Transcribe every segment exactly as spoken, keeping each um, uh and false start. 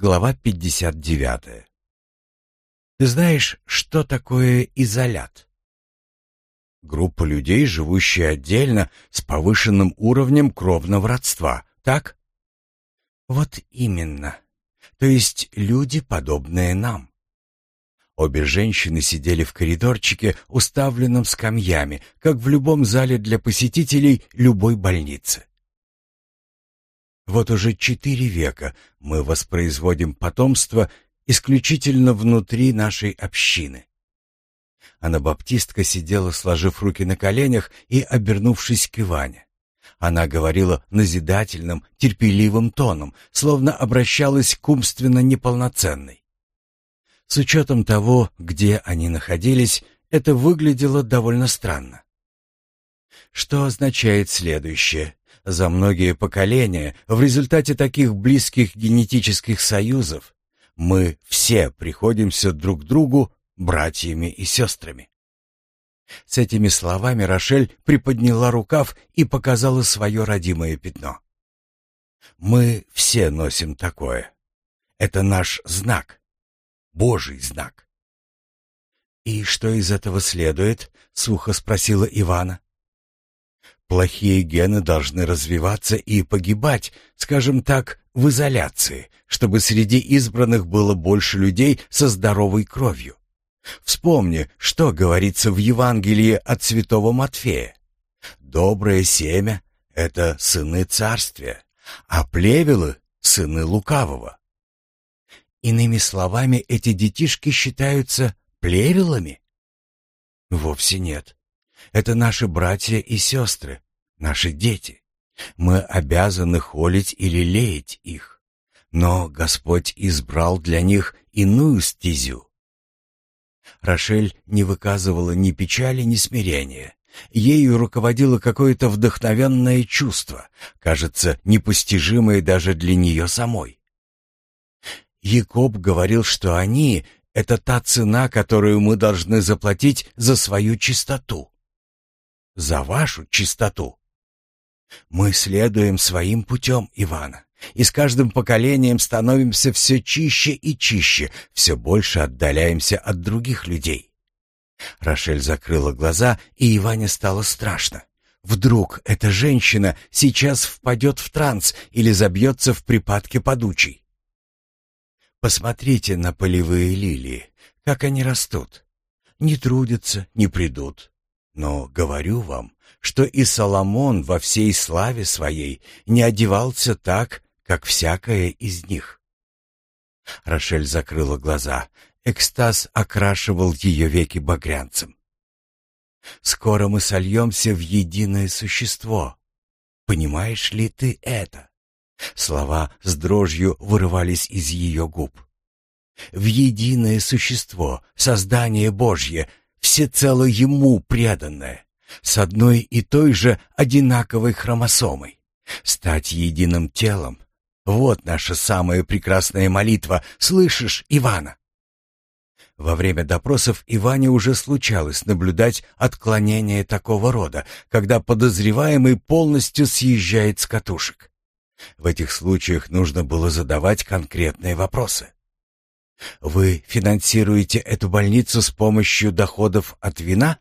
Глава пятьдесят девятая. Ты знаешь, что такое изолят? Группа людей, живущая отдельно, с повышенным уровнем кровного родства, так? Вот именно. То есть люди, подобные нам. Обе женщины сидели в коридорчике, уставленном скамьями, как в любом зале для посетителей любой больницы. Вот уже четыре века мы воспроизводим потомство исключительно внутри нашей общины. Анабаптистка сидела, сложив руки на коленях и обернувшись к Иване. Она говорила назидательным, терпеливым тоном, словно обращалась к умственно неполноценной. С учетом того, где они находились, это выглядело довольно странно. Что означает следующее? За многие поколения, в результате таких близких генетических союзов, мы все приходимся друг к другу братьями и сестрами. С этими словами Рошель приподняла рукав и показала свое родимое пятно. Мы все носим такое. Это наш знак, Божий знак. «И что из этого следует?» — сухо спросила Ивана. Плохие гены должны развиваться и погибать, скажем так, в изоляции, чтобы среди избранных было больше людей со здоровой кровью. Вспомни, что говорится в Евангелии от святого Матфея. Доброе семя — это сыны царствия, а плевелы — сыны лукавого. Иными словами, эти детишки считаются плевелами? Вовсе нет. Это наши братья и сестры, наши дети. Мы обязаны холить или лелеять их. Но Господь избрал для них иную стезю. Рошель не выказывала ни печали, ни смирения. Ею руководило какое-то вдохновенное чувство, кажется, непостижимое даже для нее самой. Якоб говорил, что они — это та цена, которую мы должны заплатить за свою чистоту. За вашу чистоту. Мы следуем своим путем, Ивана, и с каждым поколением становимся все чище и чище, все больше отдаляемся от других людей. Рошель закрыла глаза, и Иване стало страшно. Вдруг эта женщина сейчас впадет в транс или забьется в припадке подучий. Посмотрите на полевые лилии, как они растут. Не трудятся, не придут. Но говорю вам, что и Соломон во всей славе своей не одевался так, как всякая из них. Рошель закрыла глаза. Экстаз окрашивал ее веки багрянцем. Скоро мы сольемся в единое существо. Понимаешь ли ты это? Слова с дрожью вырывались из ее губ. В единое существо, создание Божье, всецело Ему преданное, с одной и той же одинаковой хромосомой. Стать единым телом — вот наша самая прекрасная молитва. Слышишь, Ивана? Во время допросов Иване уже случалось наблюдать отклонения такого рода, когда подозреваемый полностью съезжает с катушек. В этих случаях нужно было задавать конкретные вопросы. Вы финансируете эту больницу с помощью доходов от вина?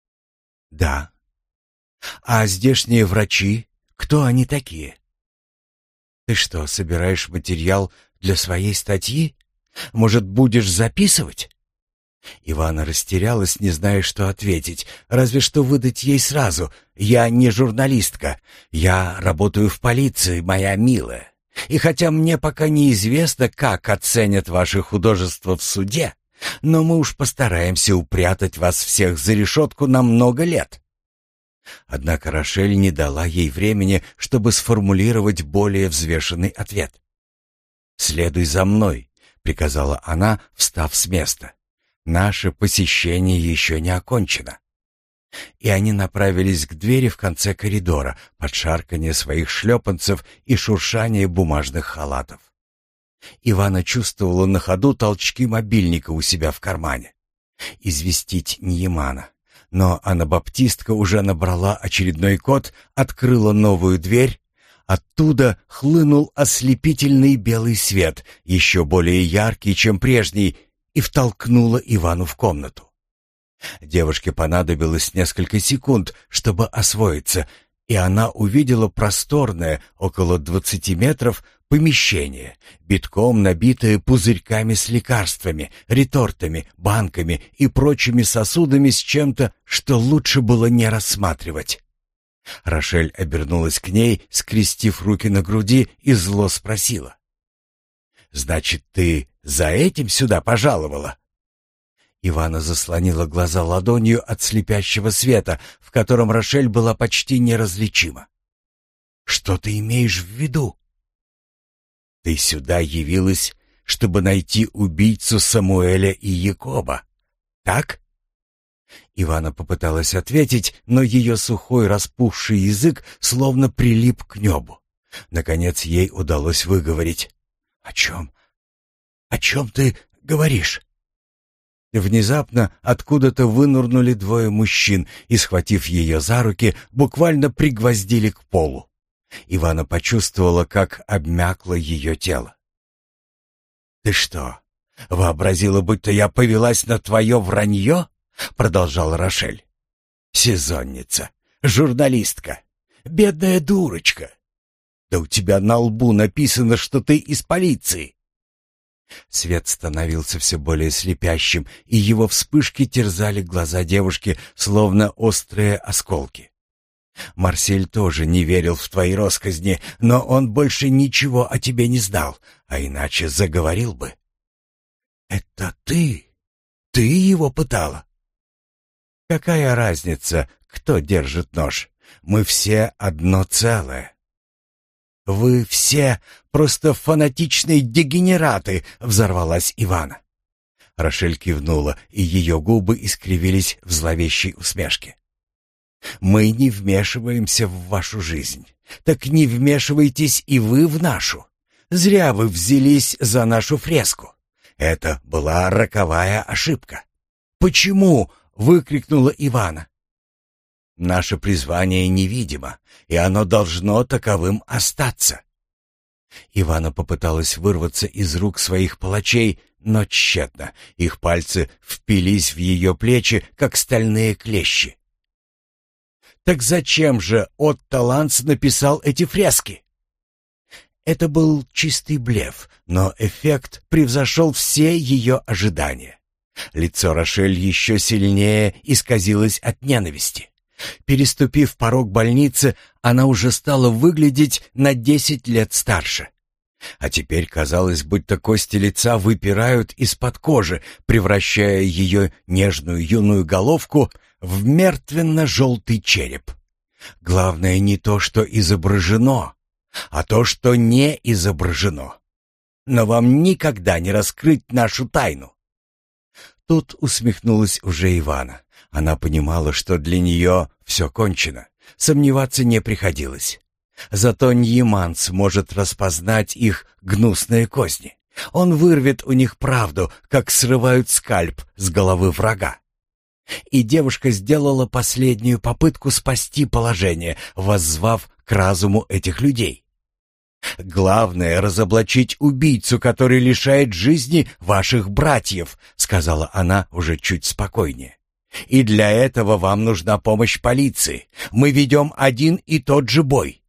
Да. А здешние врачи, кто они такие? Ты что, собираешь материал для своей статьи? Может, будешь записывать? Ивана растерялась, не зная, что ответить, разве что выдать ей сразу: «Я не журналистка, я работаю в полиции, моя милая. И хотя мне пока неизвестно, как оценят ваши художества в суде, но мы уж постараемся упрятать вас всех за решетку на много лет». Однако Рошель не дала ей времени, чтобы сформулировать более взвешенный ответ. «Следуй за мной», — приказала она, встав с места. «Наше посещение еще не окончено». И они направились к двери в конце коридора под шарканье своих шлепанцев и шуршание бумажных халатов. Ивана чувствовала на ходу толчки мобильника у себя в кармане. Известить Ньямана. Но анабаптистка уже набрала очередной код, открыла новую дверь, Оттуда хлынул ослепительный белый свет, еще более яркий, чем прежний, и втолкнула Ивану в комнату. Девушке понадобилось несколько секунд, чтобы освоиться, и она увидела просторное, около двадцати метров, помещение, битком набитое пузырьками с лекарствами, ретортами, банками и прочими сосудами с чем-то, что лучше было не рассматривать. Рошель обернулась к ней, скрестив руки на груди, и зло спросила: «Значит, ты за этим сюда пожаловала?» Ивана заслонила глаза ладонью от слепящего света, в котором Рошель была почти неразличима. «Что ты имеешь в виду?» «Ты сюда явилась, чтобы найти убийцу Самуэля и Якоба, так?» Ивана попыталась ответить, но ее сухой распухший язык словно прилип к небу. Наконец ей удалось выговорить: «О чем? О чем ты говоришь?» Внезапно откуда-то вынырнули двое мужчин и, схватив ее за руки, буквально пригвоздили к полу. Ивана почувствовала, как обмякло ее тело. «Ты что, вообразила, будто я повелась на твое вранье?» — продолжал Рошель. «Сезонница, журналистка, бедная дурочка. Да у тебя на лбу написано, что ты из полиции». Свет становился все более слепящим, и его вспышки терзали глаза девушки, словно острые осколки. Марсель тоже не верил в твои россказни, но он больше ничего о тебе не знал, а иначе заговорил бы. «Это ты? Ты его пытала?» «Какая разница, кто держит нож? Мы все одно целое». «Вы все просто фанатичные дегенераты!» — взорвалась Ивана. Рошель кивнула, и ее губы искривились в зловещей усмешке. «Мы не вмешиваемся в вашу жизнь. Так не вмешивайтесь и вы в нашу. Зря вы взялись за нашу фреску. Это была роковая ошибка». «Почему?» — выкрикнула Ивана. «Наше призвание невидимо, и оно должно таковым остаться». Ивана попыталась вырваться из рук своих палачей, но тщетно. Их пальцы впились в ее плечи, как стальные клещи. «Так зачем же Отто Ланц написал эти фрески?» Это был чистый блеф, но эффект превзошел все ее ожидания. Лицо Рошель еще сильнее исказилось от ненависти. Переступив порог больницы, она уже стала выглядеть на десять лет старше. А теперь казалось, будто кости лица выпирают из-под кожи, превращая ее нежную юную головку в мертвенно-желтый череп. Главное не то, что изображено, а то, что не изображено. Но вам никогда не раскрыть нашу тайну. Тут усмехнулась уже Ивана. Она понимала, что для нее все кончено. Сомневаться не приходилось. Зато Ньяман сможет распознать их гнусные козни. Он вырвет у них правду, как срывают скальп с головы врага. И девушка сделала последнюю попытку спасти положение, воззвав к разуму этих людей. «Главное — разоблачить убийцу, который лишает жизни ваших братьев», — сказала она уже чуть спокойнее. «И для этого вам нужна помощь полиции. Мы ведем один и тот же бой».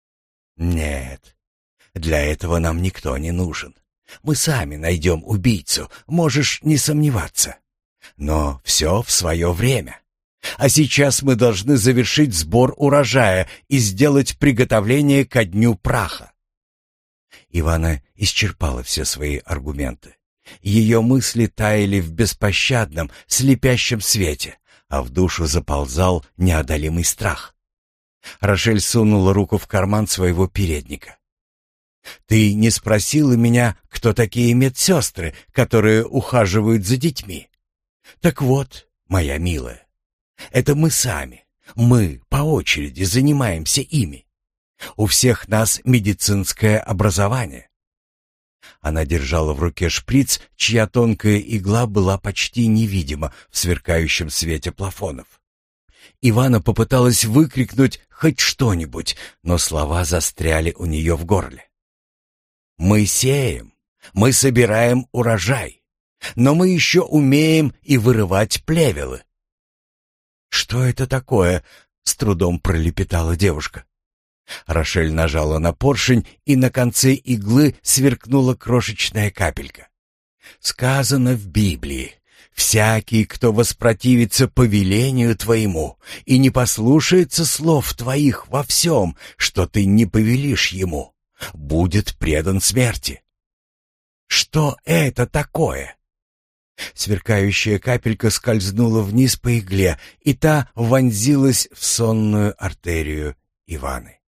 «Нет, для этого нам никто не нужен. Мы сами найдем убийцу, можешь не сомневаться. Но все в свое время. А сейчас мы должны завершить сбор урожая и сделать приготовление ко дню праха». Ивана исчерпала все свои аргументы. Ее мысли таяли в беспощадном, слепящем свете, а в душу заползал неодолимый страх. Рошель сунула руку в карман своего передника. «Ты не спросила меня, кто такие медсестры, которые ухаживают за детьми? Так вот, моя милая, это мы сами, мы по очереди занимаемся ими. У всех нас медицинское образование». Она держала в руке шприц, чья тонкая игла была почти невидима в сверкающем свете плафонов. Ивана попыталась выкрикнуть хоть что-нибудь, но слова застряли у нее в горле. «Мы сеем, мы собираем урожай, но мы еще умеем и вырывать плевелы». «Что это такое?» — с трудом пролепетала девушка. Рошель нажала на поршень, и на конце иглы сверкнула крошечная капелька. «Сказано в Библии: всякий, кто воспротивится повелению твоему и не послушается слов твоих во всем, что ты не повелишь ему, будет предан смерти». Что это такое? Сверкающая капелька скользнула вниз по игле, и та вонзилась в сонную артерию Иваны.